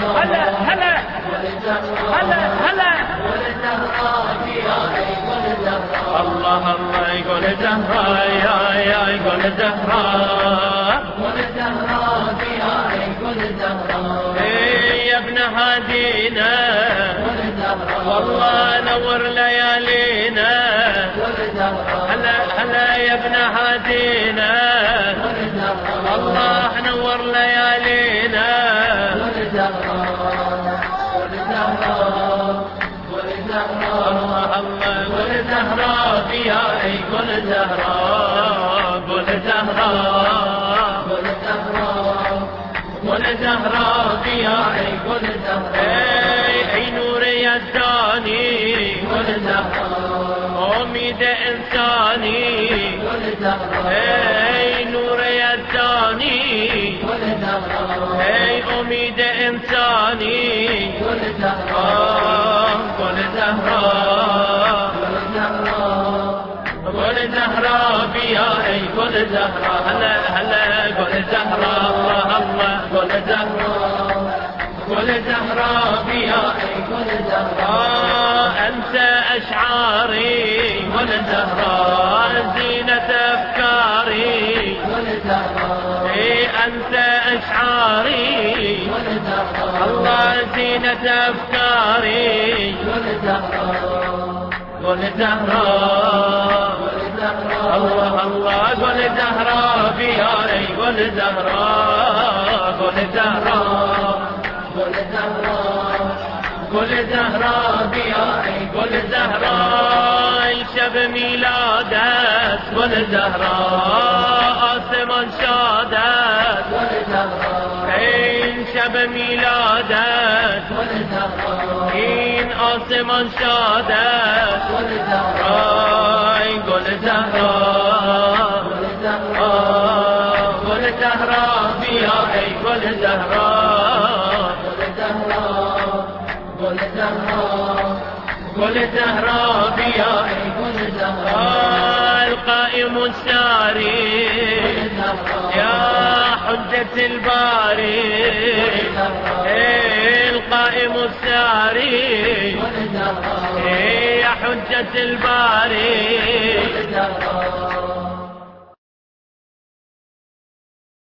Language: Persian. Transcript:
هلا هلا هلا هلا الله الله يقول زهراء يا يقول زهراء يا ابن هادينا والله نور ليالينا هلا هلا يا ابن هادينا الله نور ليالينا الله الله قل زهراء يا اي قل زهراء قل زهراء قل زهراء يا اي قل زهراء اي نور يزداني قل زهراء اميد انساني قل زهراء اي نور يزداني قل زهراء اي اميد انساني قل زهراء قل زهراء قل زهراء يا اي قل زهراء هلا هلا قل زهراء الله الله قل زهراء قل زهراء يا اي قل زهراء انت اشعاري قل زهراء زينة افكاري قل زهراء انت اشعاري قل زهراء الله زينة افكاري قل زهراء قل زهراء الله الله قل زهراء يا اي قل زهراء قل زهراء قل زهراء يا اي قل زهراء شب ميلادك قل زهراء آسمان شادت قل زهراء شب ميلادك قل زهراء این آسمان شادت قل زهراء قل زهراء قل زهراء يا ای قل زهراء قل زهراء يا ای قل زهراء القائم الساري يا حجة الباري القائم الساري يا حجة الباري